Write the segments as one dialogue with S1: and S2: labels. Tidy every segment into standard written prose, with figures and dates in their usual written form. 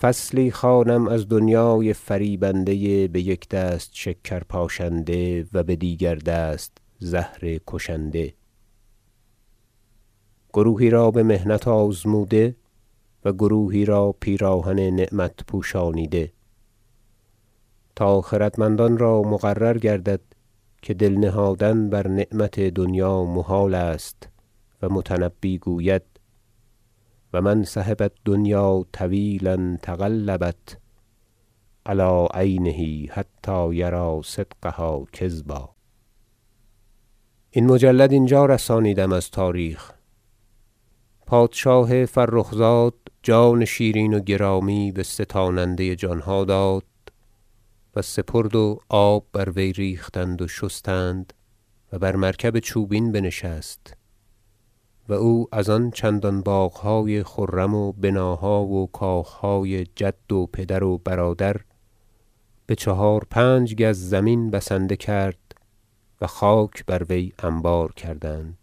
S1: فصلی خوانم از دنیای فریبنده به یک دست شکر پاشنده و به دیگر دست زهر کشنده. گروهی را به محنت آزموده و گروهی را پیراهن نعمت پوشانیده، تا خردمندان را مقرر گردد که دل نهادن بر نعمت دنیا محال است و متنبی گوید و من صحب الدنیا طویلا تقلبت علی عینه حتی یری صدقها کذبا. این مجلد اینجا رسانیدم از تاریخ. پادشاه فرخ زاد جان شیرین و گرامی به ستاننده جانها داد و سپرد و آب بر وی ریختند و شستند و بر مرکب چوبین بنشست و او از آن چندان باغهای خرم و بناها و کاخهای جد و پدر و برادر به 4 5 گز زمین بسنده کرد و خاک بر وی انبار کردند.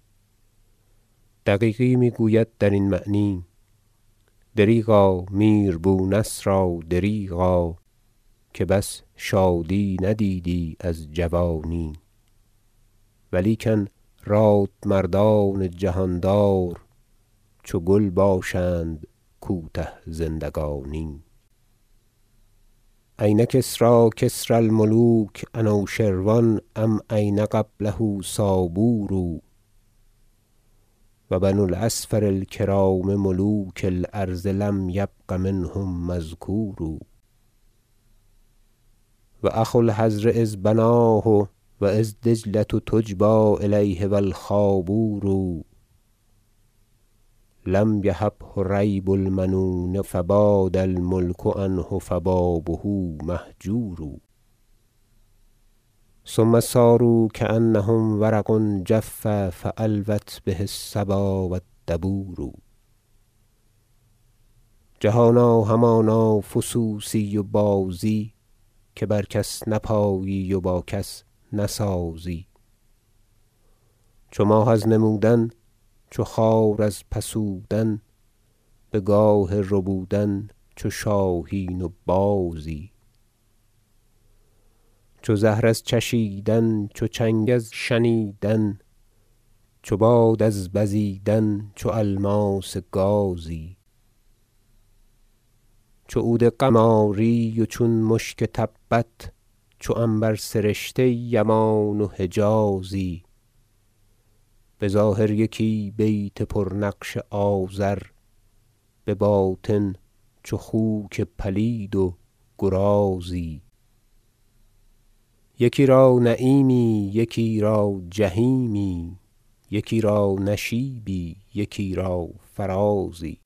S1: دقیقی میگوید در این معنی: دریغا میر بو نصرا دریغا که بس شادی ندیدی از جوانی، ولیکن رادمردان جهاندار چو گل باشند کوته زندگانی. این کسری کسری الملوک انوشروان ام این قبله صابور و بنو الأصفر الکرام ملوک الأرض لم یبق منهم مذکور و اخو الحضر اذ بناه و اذ دجلة تجبی الیه و الخابور لم یهبه ریب المنون فباد الملک عنه فبابه مهجور ثم صاروا کأنهم ورق جف فالوت به الصبا و الدبور. جهانا همانا فسوسی و بازی که بر کس نپایی و با کس نسازی. چو ماه از نمودن چو خار از پسودن به گاه ربودن چو شاهین و بازی. چو زهر از چشیدن چو چنگ از شنیدن چو باد از بزیدن چو الماس گازی. چو عود قماری و چون مشک تبت چو عنبر سرشته یمان و حجازی. به ظاهر یکی بیت پر نقش آزر به باطن چو خوک پلید و گرازی. یکی را نعیمی یکی را جحیمی یکی را نشیبی یکی را فرازی.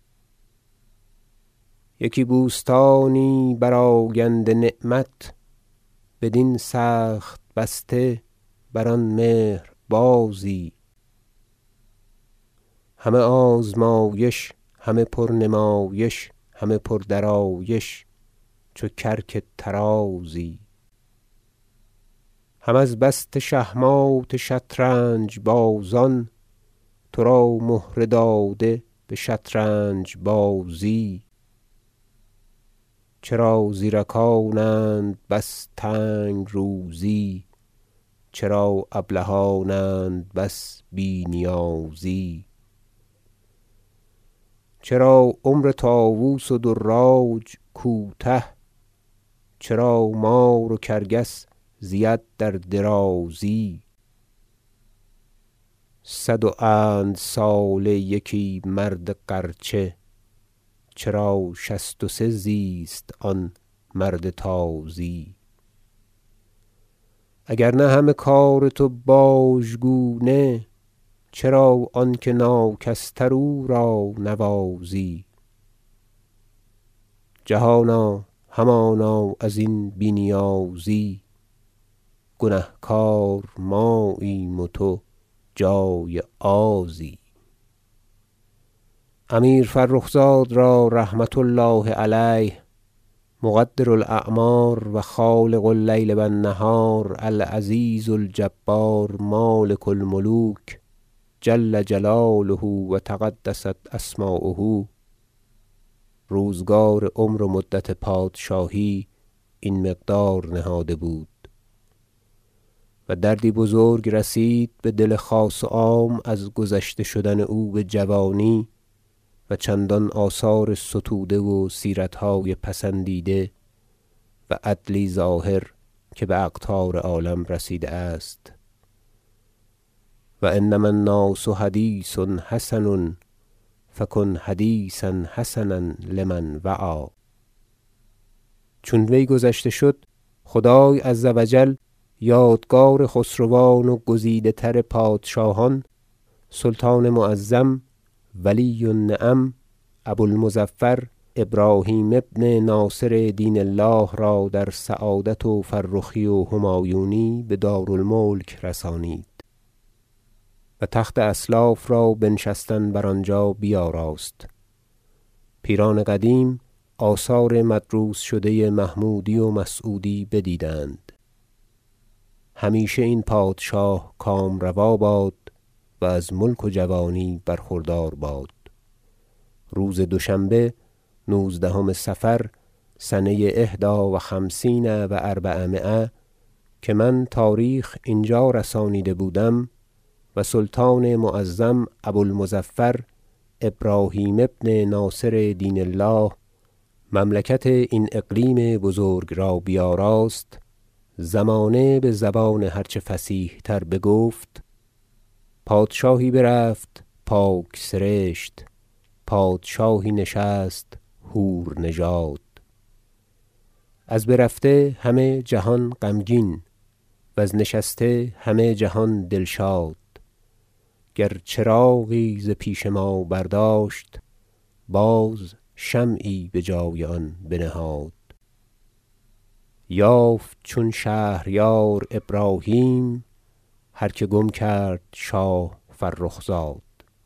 S1: یکی بوستانی برآگنده نعمت بدین سخت بسته بر آن مهر بازی. همه آزمایش همه پرنمایش همه پردرایش چو کرک طرازی. هم از بست شهمات شطرنج بازان ترا مهره داده به شطرنج بازی. چرا زیرکانند بس تنگ روزی چرا ابلهانند بس بی نیازی. چرا عمر طاوس و دراج کوته چرا مار و کرگس زید در درازی. 100 و اند ساله یکی مرد غرچه چرا 63 زیست آن مرد تازی. اگر نه همه کار تو باژگونه چرا آنکه ناکس تر او را نوازی. جهانا همانا ازین بی نیازی گنهکار ماییم و تو جای آزی. امیر فرخ زاد را رحمة الله علیه مقدر الاعمار و خالق اللیل و النهار العزیز الجبار مالک الملوک جل جلاله و تقدست اسماؤه روزگار عمر و مدت پادشاهی این مقدار نهاده بود و دردی بزرگ رسید به دل خاص و عام از گذشته شدن او به جوانی و چندان آثار ستوده و سیرتهای پسندیده و عدلی ظاهر که به اقطار عالم رسیده است. و انما الناس حدیث حسن فکن حدیثا حسنا لمن وعی. چون وی گذشته شد خدای عز و جل یادگار خسروان و گزیده تر پادشاهان سلطان معظم ولی النعم ابو المظفر ابراهیم ابن ناصر دین الله را در سعادت و فرخی و همایونی به دار الملک رسانید و تخت اسلاف را بنشستن بر آنجا بیاراست. پیران قدیم آثار مدروس شده محمودی و مسعودی بدیدند. همیشه این پادشاه کامروا باد و از ملک و جوانی برخوردار باد. روز دوشنبه 19 صفر سنه 51 و 400 که من تاریخ اینجا رسانیده بودم و سلطان معظم ابو المظفر ابراهیم ابن ناصر دین الله مملکت این اقلیم بزرگ را بیاراست، زمانه به زبان هرچه فصیح تر بگفت: پادشاهی برفت پاک سرشت، پادشاهی نشست حور نژاد. از برفته همه جهان غمگین و از نشسته همه جهان دلشاد. گر چراغی ز پیش ما برداشت، باز شمعی به جای آن بنهاد. یافت چون شهریار ابراهیم، هر که گم کرد شاه فرخ زاد.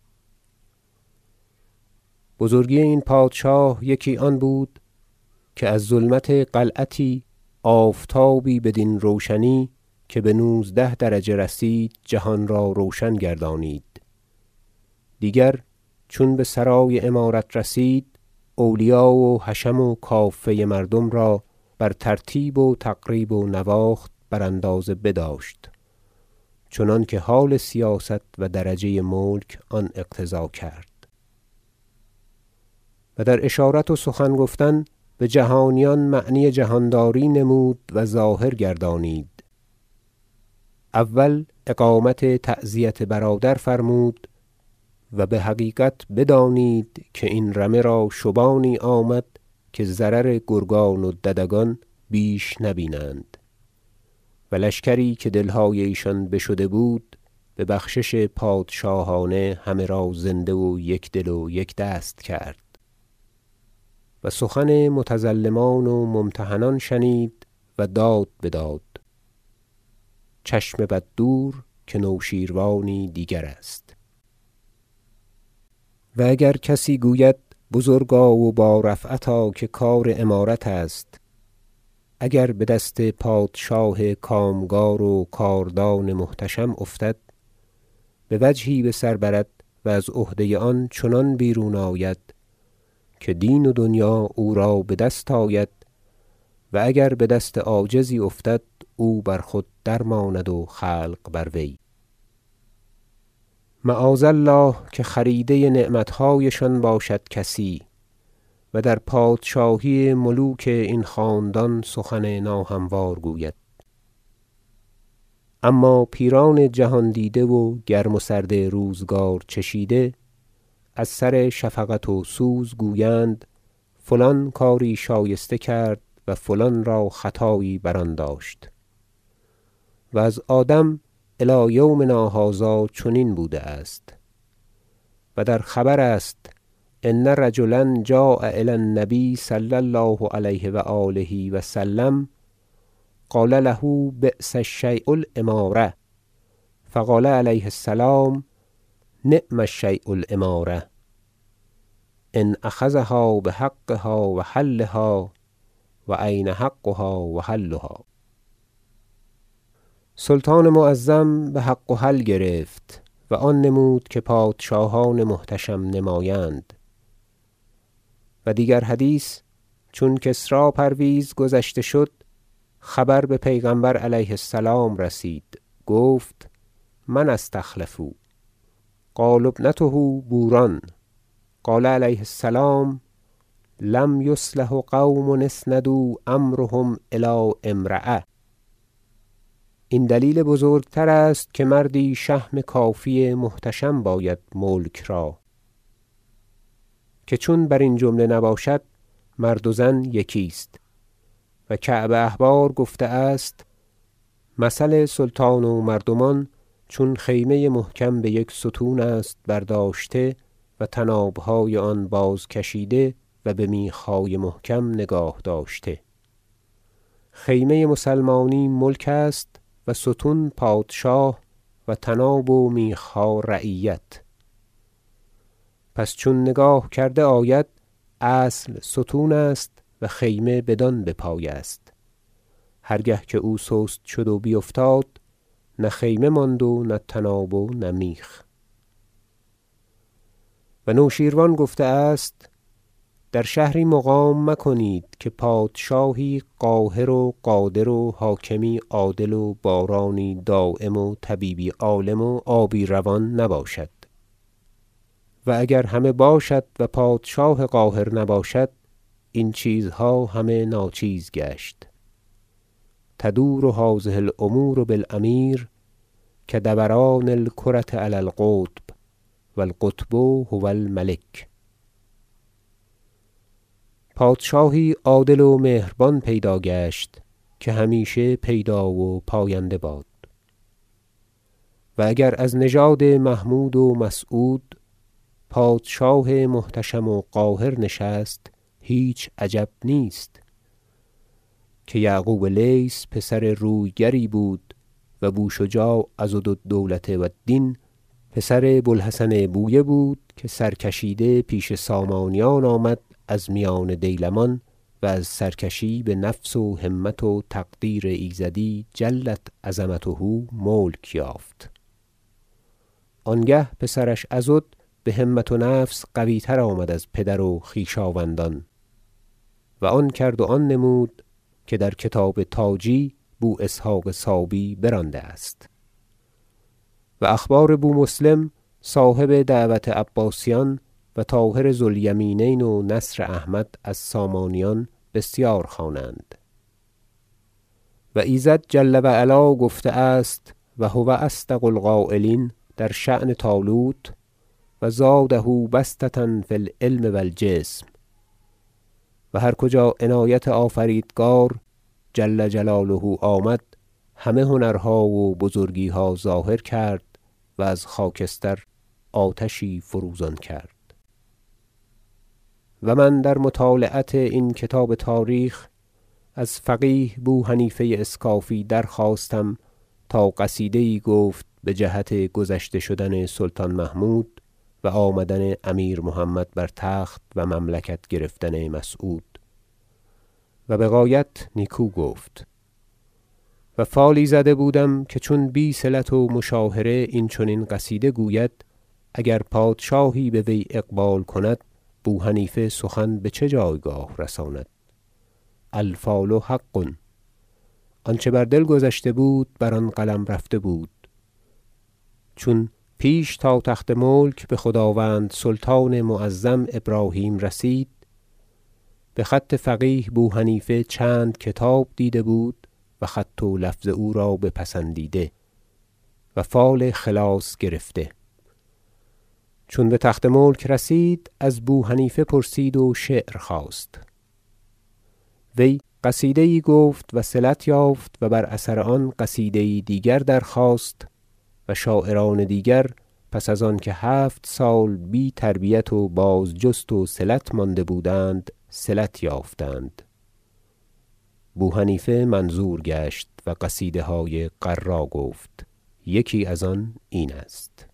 S1: بزرگی این پادشاه یکی آن بود که از ظلمت قلعتی آفتابی بدین روشنی که به 19 درجه رسید جهان را روشن گردانید. دیگر چون به سرای امارت رسید، اولیا و حشم و کافه مردم را بر ترتیب و تقریب و نواخت براندازه بداشت، چنانکه حال سیاست و درجه ملک آن اقتضا کرد. و در اشارت و سخن گفتن به جهانیان معنی جهانداری نمود و ظاهر گردانید. اول اقامت تعزیت برادر فرمود و به حقیقت بدانید که این رمه را شبانی آمد که ضرر گرگان و ددگان بیش نبینند و لشکری که دلهای ایشان بشده بود به بخشش پادشاهانه همه را زنده و یک دل و یک دست کرد و سخن متظلمان و ممتحنان شنید و داد بداد. چشم بد دور که نوشیروانی دیگر است. و اگر کسی گوید بزرگا و با رفعتا که کار امارت است، اگر به دست پادشاه کامگار و کاردان محتشم افتد، به وجهی به سر برد و از عهده آن چنان بیرون آید که دین و دنیا او را به دست آید، و اگر به دست عاجزی افتد او بر خود درماند و خلق بر وی. معاذ الله که خریده نعمتهایشان باشد کسی و در پادشاهی ملوک این خاندان سخن ناهموار گوید. اما پیران جهان دیده و گرم و سرد روزگار چشیده از سر شفقت و سوز گویند فلان کاری شایسته کرد و فلان را خطایی بر آن داشت. و از آدم الی یومنا هذا چنین بوده است. و در خبر است ان رجلا جاء الی النبی صلی الله علیه و آله و سلم قال له بئس الشیء الامارة، فقال علیه السلام نعم الشیء الامارة ان اخذها بحقها و حلها و این حقها و حلها. سلطان معظم به حق و حل گرفت و آن نمود که پادشاهان محتشم نمایند و دیگر حدیث چون کسری پرویز گذشته شد خبر به پیغمبر علیه السلام رسید گفت من استخلف قالوا ابنته بوران قال علیه السلام لم یصلح قوم اسندوا امرهم الی امرأة. این دلیل بزرگتر است که مردی شهم کافی محتشم باید ملک را، که چون بر این جمله نباشد مرد و زن یکی است. و کعب احبار گفته است مثل سلطان و مردمان چون خیمه محکم به یک ستون است برداشته و طنابهای آن باز کشیده و به میخهای محکم نگاه داشته. خیمه مسلمانی ملک است و ستون پادشاه و طناب و میخها رعیت. پس چون نگاه کرده آید اصل ستون است و خیمه بدان بپای است. هرگه که او سست شد و بیفتاد نه خیمه ماند و نه طناب و نه میخ. و نوشیروان گفته است در شهری مقام مکنید که پادشاهی قاهر و قادر و حاکمی عادل و بارانی دایم و طبیبی عالم و آبی روان نباشد. و اگر همه باشد و پادشاه قاهر نباشد این چیزها همه ناچیز گشت. تدور هذه الامور بالامیر کدوران الکرة علی القطب و القطب هو الملک. پادشاهی عادل و مهربان پیدا گشت که همیشه پیدا و پاینده باد. و اگر از نژاد محمود و مسعود پادشاه محتشم و قاهر نشست هیچ عجب نیست، که یعقوب لیث پسر رویگری بود و بوشجاع عضدالدولة و الدین پسر بوالحسن بویه بود که سرکشیده پیش سامانیان آمد از میان دیلمان و از سرکشی به نفس و همت و تقدیر ایزدی جلت عظمته ملک یافت. آنگه پسرش عضد به همت و نفس قوی تر آمد از پدر و خویشاوندان و آن کرد و آن نمود که در کتاب تاجی بو اسحق صابی برانده است. و اخبار بو مسلم صاحب دعوت عباسیان و طاهر ذو الیمینین و نصر احمد از سامانیان بسیار خوانند. و ایزد جل و علا گفته است و هو اصدق القایلین در شأن طالوت و زاده بسطة فی العلم و الجسم. و هر کجا عنایت آفریدگار جل جلاله آمد همه هنرها و بزرگیها ظاهر کرد و از خاکستر آتشی فروزان کرد. و من در مطالعت این کتاب تاریخ از فقیه بو حنیفه اسکافی درخواستم تا قصیده یی گفت به جهت گذشته شدن سلطان محمود و آمدن امیر محمد بر تخت و مملکت گرفتن مسعود. و بغایت نیکو گفت. و فالی زده بودم که چون بی صلت و مشاهره این چنین قصیده گوید اگر پادشاهی به وی اقبال کند بو حنیفه سخن به چه جایگاه رساند. الفال حق، آنچه بر دل گذشته بود بر آن قلم رفته بود. چون پیش تا تخت ملک به خداوند سلطان معظم ابراهیم رسید به خط فقیه بو حنیفه چند کتاب دیده بود و خط و لفظ او را بپسندیده و فال خلاص گرفته. چون به تخت ملک رسید از بو حنیفه پرسید و شعر خواست. وی قصیده یی گفت و صلت یافت و بر اثر آن قصیده یی دیگر درخواست و شاعران دیگر پس از آن که 7 سال بی تربیت و بازجست و صلت مانده بودند صلت یافتند. بو حنیفه منظور گشت و قصیده های غرا گفت. یکی از آن این است: